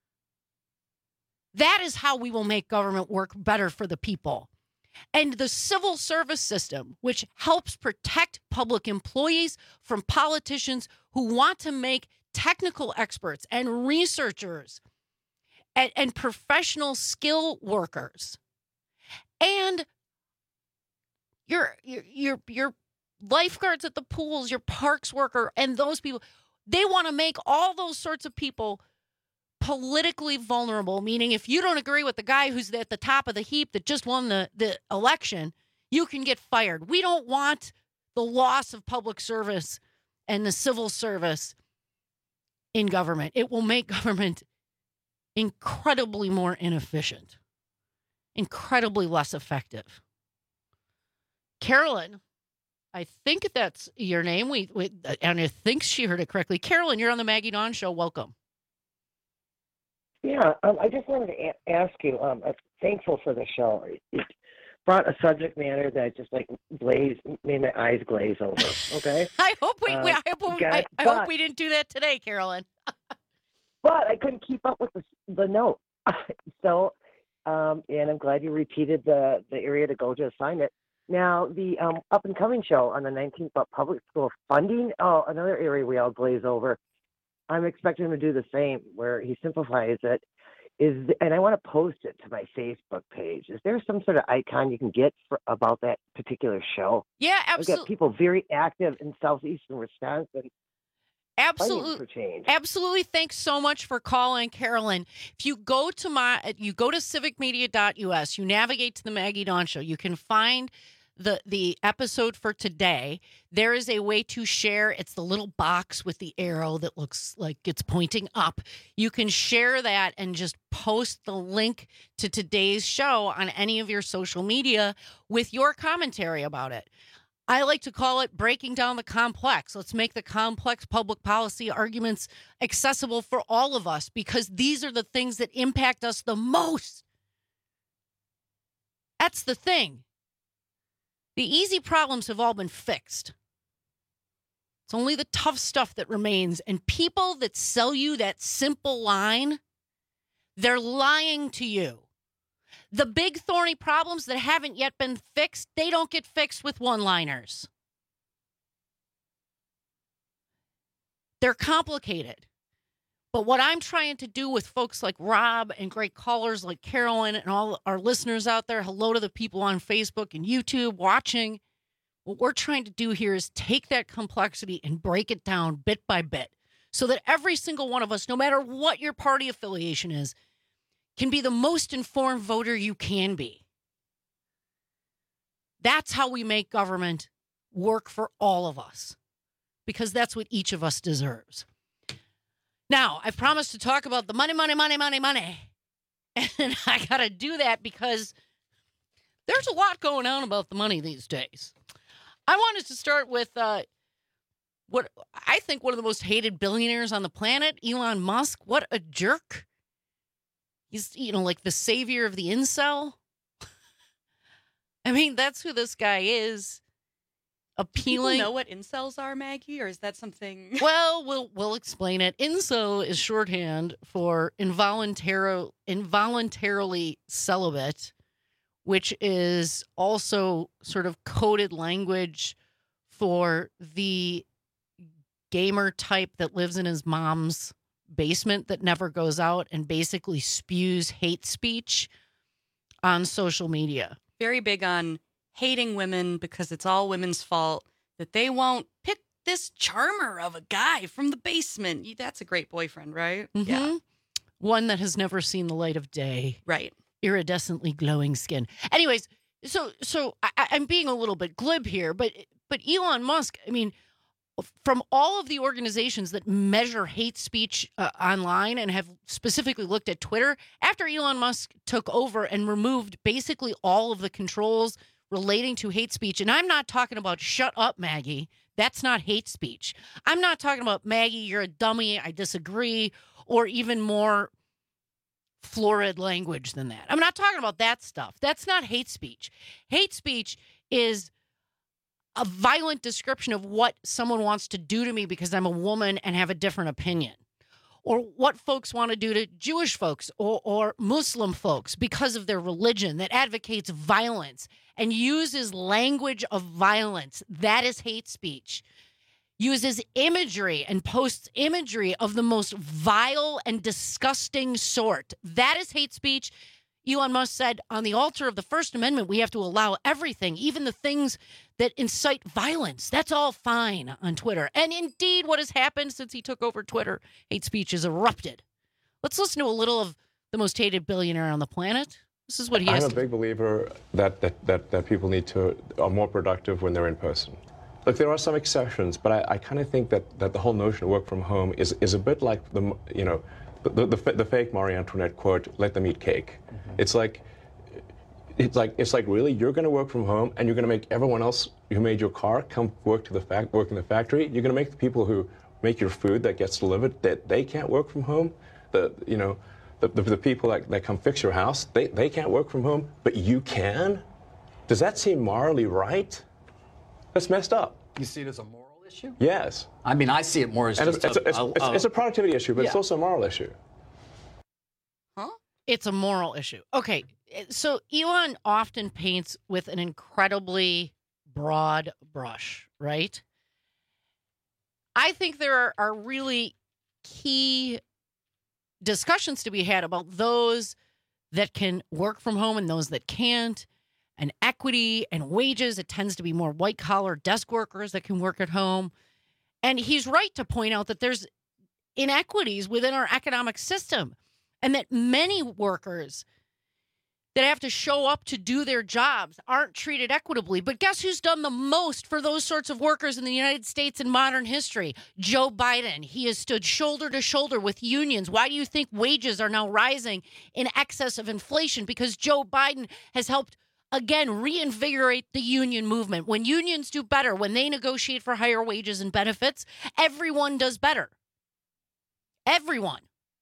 That is how we will make government work better for the people. And the civil service system, which helps protect public employees from politicians who want to make technical experts and researchers and professional skill workers and your lifeguards at the pools, your parks worker, and those people, they want to make all those sorts of people politically vulnerable, meaning if you don't agree with the guy who's at the top of the heap that just won the election, you can get fired. We don't want the loss of public service and the civil service in government. It will make government incredibly more inefficient, incredibly less effective. Carolyn, I think that's your name. And I think she heard it correctly. Carolyn, you're on the Maggie Dawn Show. Welcome. Yeah, I just wanted to ask you, I'm thankful for the show. brought a subject matter that just like made my eyes glaze over. Okay. I hope we didn't do that today, Carolyn. But I couldn't keep up with the note. So, and I'm glad you repeated the area to go to assignment. Now, the up and coming show on the 19th about public school funding. Oh, another area we all glaze over. I'm expecting him to do the same, where he simplifies it. And I want to post it to my Facebook page. Is there some sort of icon you can get about that particular show? Yeah, absolutely. I've got people very active in southeastern Wisconsin. Absolutely. For change. Absolutely. Thanks so much for calling, Carolyn. If you go to civicmedia.us, you navigate to the Maggie Dawn Show, you can find the episode for today. There is a way to share. It's the little box with the arrow that looks like it's pointing up. You can share that and just post the link to today's show on any of your social media with your commentary about it. I like to call it breaking down the complex. Let's make the complex public policy arguments accessible for all of us, because these are the things that impact us the most. That's the thing. The easy problems have all been fixed. It's only the tough stuff that remains. And people that sell you that simple line, they're lying to you. The big thorny problems that haven't yet been fixed, they don't get fixed with one-liners. They're complicated. But what I'm trying to do with folks like Rob and great callers like Carolyn and all our listeners out there, hello to the people on Facebook and YouTube watching, what we're trying to do here is take that complexity and break it down bit by bit so that every single one of us, no matter what your party affiliation is, can be the most informed voter you can be. That's how we make government work for all of us, because that's what each of us deserves. Now, I've promised to talk about the money. And I got to do that because there's a lot going on about the money these days. I wanted to start with what I think one of the most hated billionaires on the planet, Elon Musk. What a jerk. He's, like the savior of the incel. I mean, that's who this guy is. Appealing. Do people know what incels are, Maggie, or is that something? Well, we'll explain it. Incel is shorthand for involuntarily celibate, which is also sort of coded language for the gamer type that lives in his mom's basement that never goes out and basically spews hate speech on social media. Very big on hating women because it's all women's fault that they won't pick this charmer of a guy from the basement. That's a great boyfriend, right? Mm-hmm. Yeah. One that has never seen the light of day. Right. Iridescently glowing skin. Anyways, so I'm being a little bit glib here, but Elon Musk, I mean, from all of the organizations that measure hate speech online and have specifically looked at Twitter, after Elon Musk took over and removed basically all of the controls relating to hate speech, and I'm not talking about shut up, Maggie. That's not hate speech. I'm not talking about, Maggie, you're a dummy, I disagree, or even more florid language than that. I'm not talking about that stuff. That's not hate speech. Hate speech is a violent description of what someone wants to do to me because I'm a woman and have a different opinion, or what folks want to do to Jewish folks or Muslim folks because of their religion that advocates violence and uses language of violence. That is hate speech. Uses imagery and posts imagery of the most vile and disgusting sort. That is hate speech. Elon Musk said, on the altar of the First Amendment, we have to allow everything, even the things that incite violence. That's all fine on Twitter. And indeed, what has happened since he took over Twitter, hate speech has erupted. Let's listen to a little of the most hated billionaire on the planet. This is what he has I'm a big believer that people are more productive when they're in person. Look, there are some exceptions, but I kind of think that the whole notion of work from home is a bit like the fake Marie Antoinette quote, "Let them eat cake." Mm-hmm. It's like really, you're going to work from home and you're going to make everyone else who made your car come work in the factory. You're going to make the people who make your food that gets delivered that they can't work from home. The people that come fix your house, they can't work from home, but you can. Does that seem morally right? That's messed up. You see it as a moral issue? Yes. I mean, I see it more as And just it's a productivity issue, but it's Yeah. also a moral issue. It's a moral issue. Okay, so Elon often paints with an incredibly broad brush, right? I think there are really key discussions to be had about those that can work from home and those that can't, and equity and wages. It tends to be more white-collar desk workers that can work at home. And he's right to point out that there's inequities within our economic system, and that many workers that have to show up to do their jobs aren't treated equitably. But guess who's done the most for those sorts of workers in the United States in modern history? Joe Biden. He has stood shoulder to shoulder with unions. Why do you think wages are now rising in excess of inflation? Because Joe Biden has helped, again, reinvigorate the union movement. When unions do better, when they negotiate for higher wages and benefits, everyone does better. Everyone.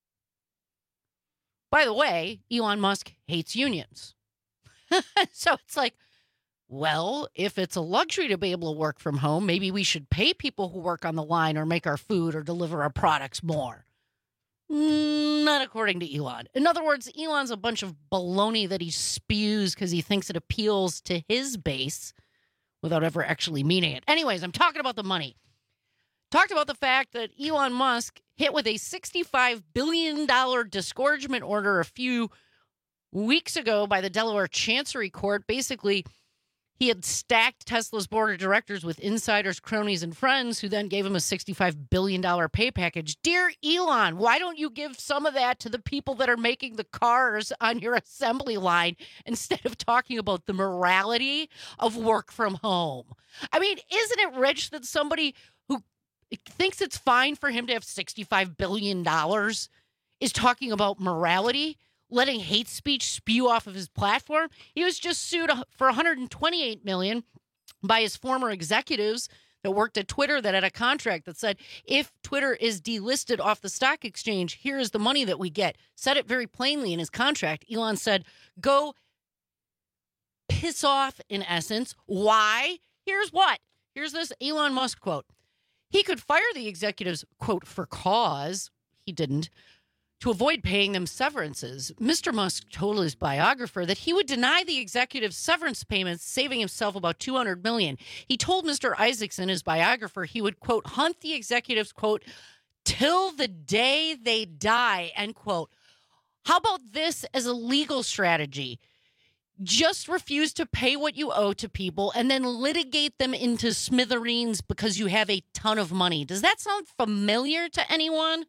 By the way, Elon Musk hates unions. So it's like, well, if it's a luxury to be able to work from home, maybe we should pay people who work on the line or make our food or deliver our products more. Not according to Elon. In other words, Elon's a bunch of baloney that he spews because he thinks it appeals to his base without ever actually meaning it. Anyways, I'm talking about the money. Talked about the fact that Elon Musk hit with a $65 billion disgorgement order a few weeks ago by the Delaware Chancery Court. Basically, he had stacked Tesla's board of directors with insiders, cronies, and friends who then gave him a $65 billion pay package. Dear Elon, why don't you give some of that to the people that are making the cars on your assembly line instead of talking about the morality of work from home? I mean, isn't it rich that somebody who thinks it's fine for him to have $65 billion is talking about morality, letting hate speech spew off of his platform? He was just sued for $128 million by his former executives that worked at Twitter that had a contract that said, if Twitter is delisted off the stock exchange, here is the money that we get. Said it very plainly in his contract. Elon said, go piss off, in essence. Why? Here's what. Here's this Elon Musk quote. He could fire the executives, quote, for cause. He didn't. To avoid paying them severances. Mr. Musk told his biographer that he would deny the executives severance payments, saving himself about $200 million. He told Mr. Isaacson, his biographer, he would, quote, hunt the executives, quote, till the day they die, end quote. How about this as a legal strategy? Just refuse to pay what you owe to people and then litigate them into smithereens because you have a ton of money. Does that sound familiar to anyone?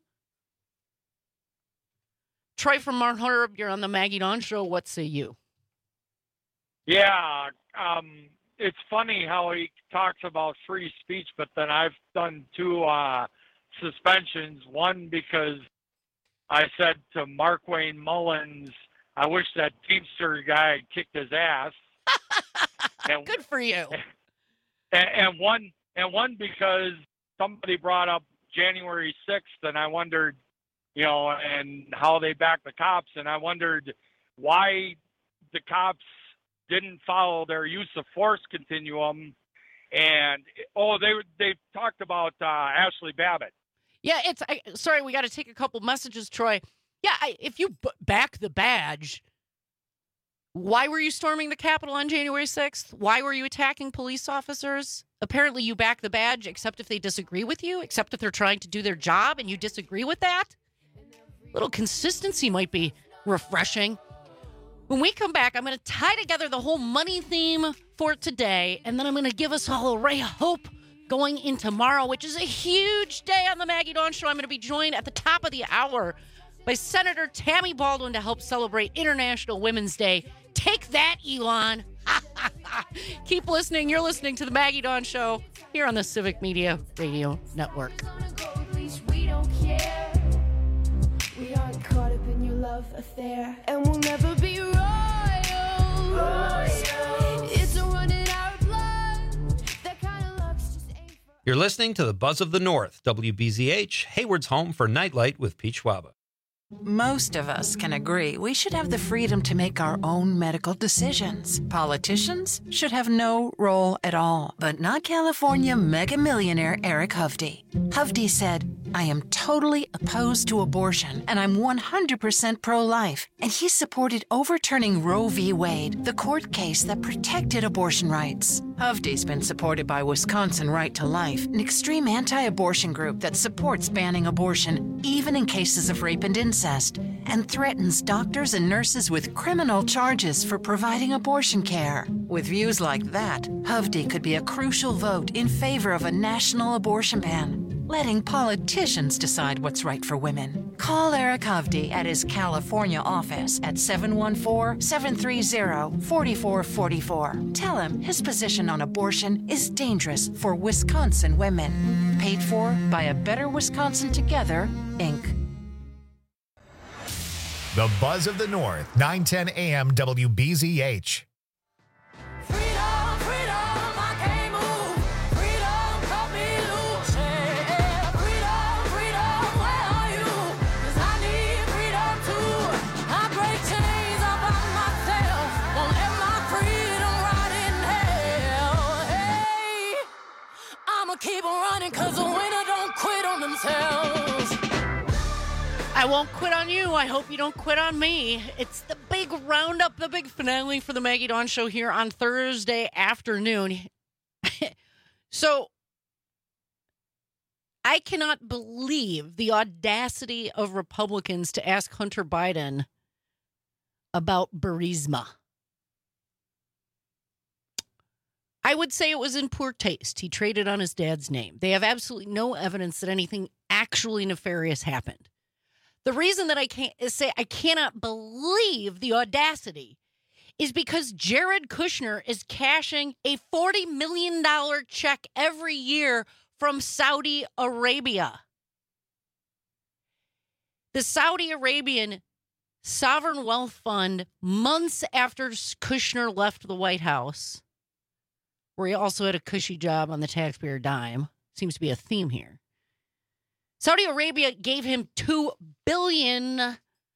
Troy from Mount Hunter, you're on the Maggie Dawn Show. What say you? Yeah, it's funny how he talks about free speech, but then I've done two suspensions. One because I said to Mark Wayne Mullins, I wish that Teamster guy had kicked his ass. And, good for you. And one because somebody brought up January 6th, and I wondered, you know, and how they backed the cops, and I wondered why the cops didn't follow their use of force continuum. And they talked about Ashley Babbitt. Yeah, sorry, we got to take a couple messages, Troy. Yeah, if you back the badge, why were you storming the Capitol on January 6th? Why were you attacking police officers? Apparently you back the badge except if they disagree with you, except if they're trying to do their job and you disagree with that. Little consistency might be refreshing. When we come back, I'm going to tie together the whole money theme for today, and then I'm going to give us all a ray of hope going in tomorrow, which is a huge day on the Maggie Dawn Show. I'm going to be joined at the top of the hour by Senator Tammy Baldwin to help celebrate International Women's Day. Take that, Elon. Keep listening. You're listening to the Maggie Dawn Show here on the Civic Media Radio Network. We don't care. We aren't caught up in your love affair, and we'll never be royals. It's a run in our blood. That kind of luck's just ain't. You're listening to the Buzz of the North, WBZH, Hayward's home for Nightlight with Pete Schwaba. Most of us can agree we should have the freedom to make our own medical decisions. Politicians should have no role at all. But not California mega millionaire Eric Hovde. Hovde said, I am totally opposed to abortion, and I'm 100% pro-life. And he supported overturning Roe v. Wade, the court case that protected abortion rights. Hovde's been supported by Wisconsin Right to Life, an extreme anti-abortion group that supports banning abortion, even in cases of rape and incest, and threatens doctors and nurses with criminal charges for providing abortion care. With views like that, Hovde could be a crucial vote in favor of a national abortion ban, letting politicians decide what's right for women. Call Eric Hovde at his California office at 714-730-4444. Tell him his position on abortion is dangerous for Wisconsin women. Paid for by A Better Wisconsin Together, Inc. The Buzz of the North, 910 AM WBZH. Keep on running, cause the winner don't quit on themselves. I won't quit on you. I hope you don't quit on me. It's the big roundup, the big finale for the Maggie Dawn Show here on Thursday afternoon. So, I cannot believe the audacity of Republicans to ask Hunter Biden about Burisma. I would say it was in poor taste. He traded on his dad's name. They have absolutely no evidence that anything actually nefarious happened. The reason that I cannot believe the audacity is because Jared Kushner is cashing a $40 million check every year from Saudi Arabia. The Saudi Arabian Sovereign Wealth Fund, months after Kushner left the White House, where he also had a cushy job on the taxpayer dime. Seems to be a theme here. Saudi Arabia gave him $2 billion. And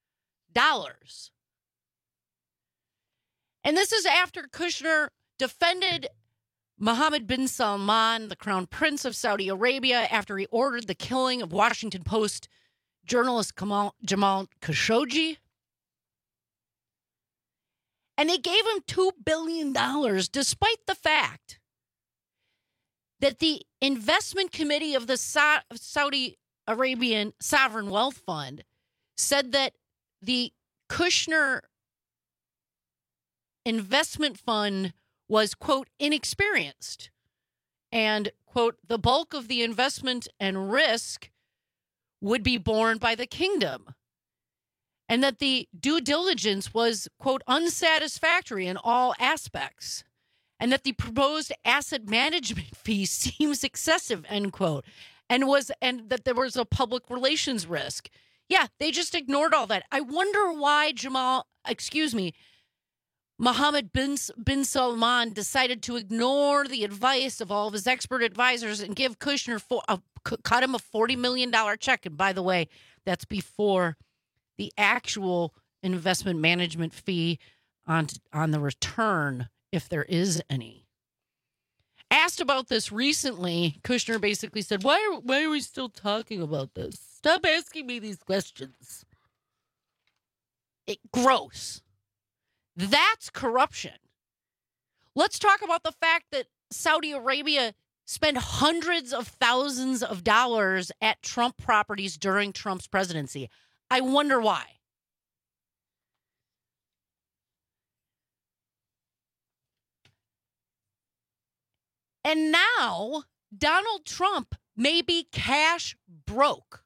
this is after Kushner defended Mohammed bin Salman, the crown prince of Saudi Arabia, after he ordered the killing of Washington Post journalist Jamal Khashoggi. And they gave him $2 billion, despite the fact that the investment committee of the Saudi Arabian Sovereign Wealth Fund said that the Kushner investment fund was, quote, inexperienced. And, quote, the bulk of the investment and risk would be borne by the kingdom. And that the due diligence was, quote, unsatisfactory in all aspects. And that the proposed asset management fee seems excessive, end quote. And that there was a public relations risk. Yeah, they just ignored all that. I wonder why Mohammed bin Salman decided to ignore the advice of all of his expert advisors and give Kushner cut him a $40 million check. And by the way, that's before the actual investment management fee on the return, if there is any. Asked about this recently, Kushner basically said, why are we still talking about this? Stop asking me these questions. Gross. That's corruption. Let's talk about the fact that Saudi Arabia spent hundreds of thousands of dollars at Trump properties during Trump's presidency. I wonder why. And now Donald Trump may be cash broke.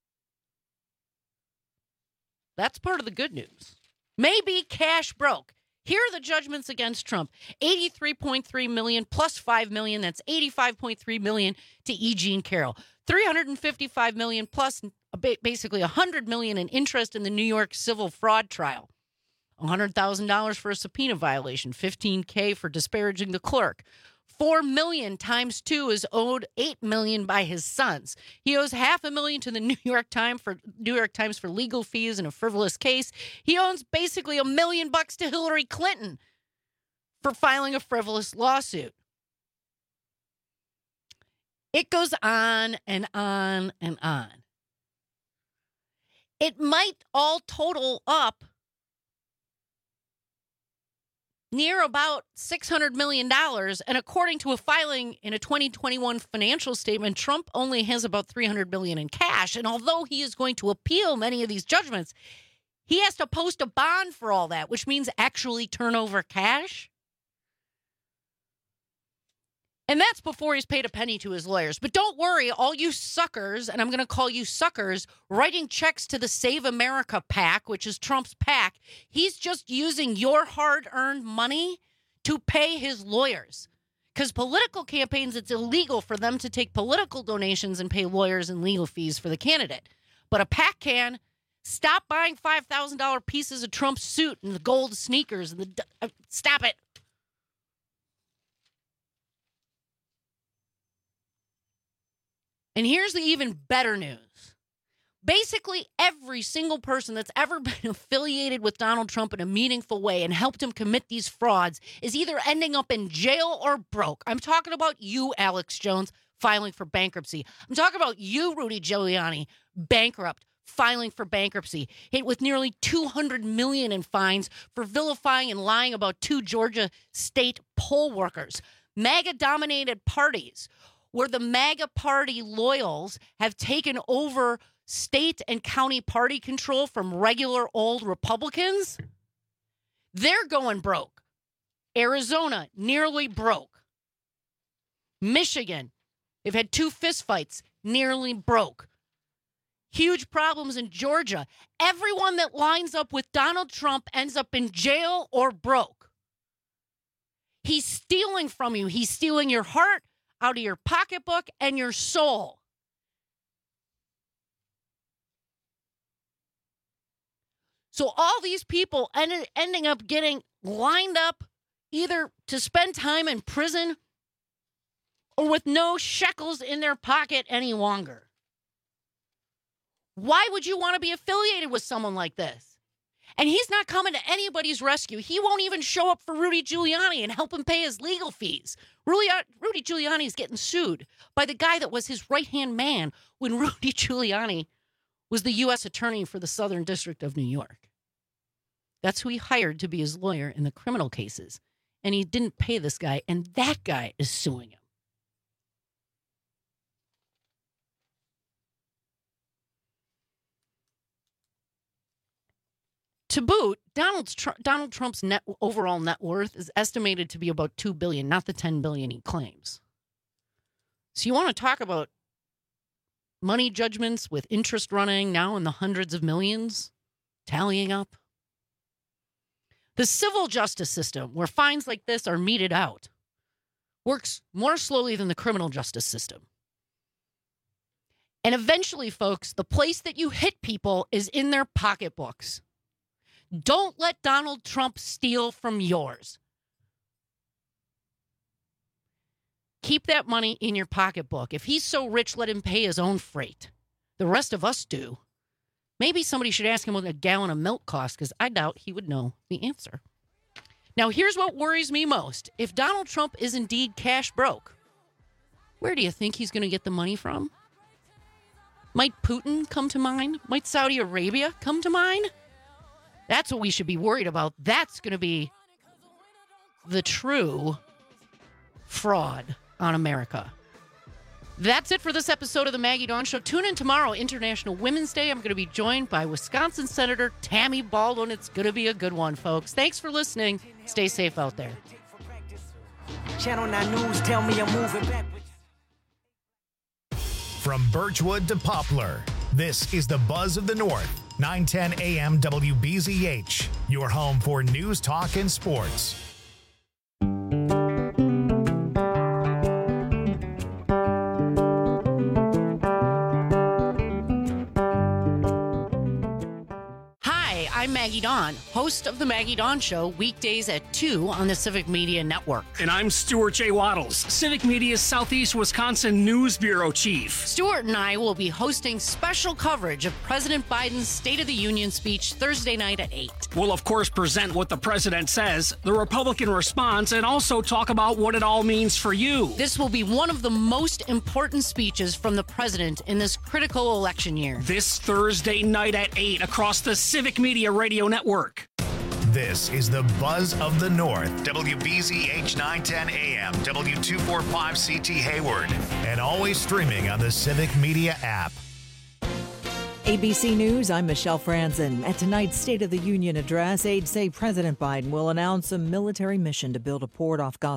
That's part of the good news. May be cash broke. Here are the judgments against Trump. $83.3 million plus $5 million. That's $85.3 million to E. Jean Carroll. $355 million plus basically $100 million in interest in the New York civil fraud trial. $100,000 for a subpoena violation. $15K for disparaging the clerk. $4 million times 2 is owed $8 million by his sons. He owes $500,000 to the New York Times for legal fees in a frivolous case. He owes basically $1 million to Hillary Clinton for filing a frivolous lawsuit. It goes on and on and on. It might all total up near about $600 million. And according to a filing in a 2021 financial statement, Trump only has about $300 million in cash. And although he is going to appeal many of these judgments, he has to post a bond for all that, which means actually turn over cash. And that's before he's paid a penny to his lawyers. But don't worry, all you suckers, and I'm going to call you suckers, writing checks to the Save America PAC, which is Trump's PAC, he's just using your hard-earned money to pay his lawyers. Because political campaigns, it's illegal for them to take political donations and pay lawyers and legal fees for the candidate. But a PAC can. Stop buying $5,000 pieces of Trump's suit and the gold sneakers. And stop it. And here's the even better news. Basically, every single person that's ever been affiliated with Donald Trump in a meaningful way and helped him commit these frauds is either ending up in jail or broke. I'm talking about you, Alex Jones, filing for bankruptcy. I'm talking about you, Rudy Giuliani, bankrupt, filing for bankruptcy, hit with nearly $200 million in fines for vilifying and lying about 2 Georgia state poll workers. MAGA-dominated parties where the MAGA party loyals have taken over state and county party control from regular old Republicans, they're going broke. Arizona, nearly broke. Michigan, they've had 2 fistfights, nearly broke. Huge problems in Georgia. Everyone that lines up with Donald Trump ends up in jail or broke. He's stealing from you. He's stealing your heart out of your pocketbook and your soul. So all these people ending up getting lined up either to spend time in prison or with no shekels in their pocket any longer. Why would you want to be affiliated with someone like this? And he's not coming to anybody's rescue. He won't even show up for Rudy Giuliani and help him pay his legal fees. Rudy Giuliani is getting sued by the guy that was his right-hand man when Rudy Giuliani was the U.S. attorney for the Southern District of New York. That's who he hired to be his lawyer in the criminal cases. And he didn't pay this guy, and that guy is suing him. To boot, Donald Trump's overall net worth is estimated to be about $2 billion, not the $10 billion he claims. So you want to talk about money judgments with interest running now in the hundreds of millions, tallying up? The civil justice system, where fines like this are meted out, works more slowly than the criminal justice system. And eventually, folks, the place that you hit people is in their pocketbooks. Don't let Donald Trump steal from yours. Keep that money in your pocketbook. If he's so rich, let him pay his own freight. The rest of us do. Maybe somebody should ask him what a gallon of milk costs, because I doubt he would know the answer. Now, here's what worries me most. If Donald Trump is indeed cash broke, where do you think he's going to get the money from? Might Putin come to mind? Might Saudi Arabia come to mind? That's what we should be worried about. That's going to be the true fraud on America. That's it for this episode of the Maggie Dawn Show. Tune in tomorrow, International Women's Day. I'm going to be joined by Wisconsin Senator Tammy Baldwin. It's going to be a good one, folks. Thanks for listening. Stay safe out there. Channel 9 News tell me I'm moving back. From Birchwood to Poplar, this is the Buzz of the North. 910 AM WBZH, your home for news, talk, and sports. Hi, I'm Maggie Dawn, host of The Maggie Dawn Show, weekdays at 2 on the Civic Media Network. And I'm Stuart J. Waddles, Civic Media's Southeast Wisconsin News Bureau Chief. Stuart and I will be hosting special coverage of President Biden's State of the Union speech Thursday night at 8. We'll, of course, present what the president says, the Republican response, and also talk about what it all means for you. This will be one of the most important speeches from the president in this critical election year. This Thursday night at 8 across the Civic Media Radio Network. This is the Buzz of the North, WBZH 910 AM, W245 CT Hayward, and always streaming on the Civic Media app. ABC News, I'm Michelle Franzen. At tonight's State of the Union address, aides say President Biden will announce a military mission to build a port off Gaza